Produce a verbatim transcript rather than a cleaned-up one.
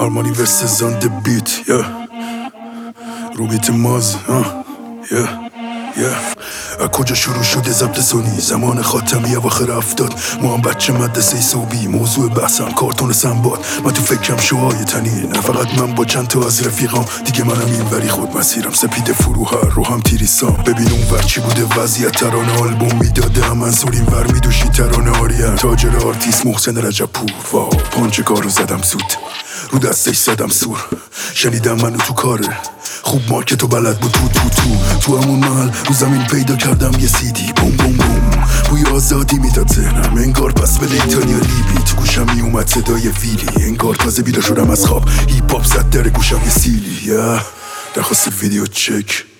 Harmony verses on the beat, yeah. رو بیت ماز، yeah, yeah. از کجا شروع شده ضبط سونی؟ زمان خاتمی اواخر افتاد. ما هم بچه مدرسه صوبی، موضوع بحثم کارتون سنباد. من تو فکرم شوهای تنی، نه فقط من با چند تا از رفیقام. دیگه منم این وری خود مسیرم سپید فروهر رو هم تیریسام. ببین اون ور چی بوده وضعیت، ترانه آلبوم میداده هم منصور، این ور میدوشی ترانه آریم. تاجر آرتیست محسن رجب پور، واو پانچه کارو زدم سود، رو دستش زدم سور. شنیدم منو تو کاره خوب مارکتو بلد بود. تو تو تو تو همون محل رو زمین پیدا کردم یه سیدی، بوم بوم بوم بوی آزادی میداد ذهنم. انگار پس به ایتالیا لیبی، تو گوشم میومد صدای ویلی. انگار تازه بیدار شدم از خواب، هیپ هاپ زد در گوشم یه سیلی. yeah. درخواست ویدیو چک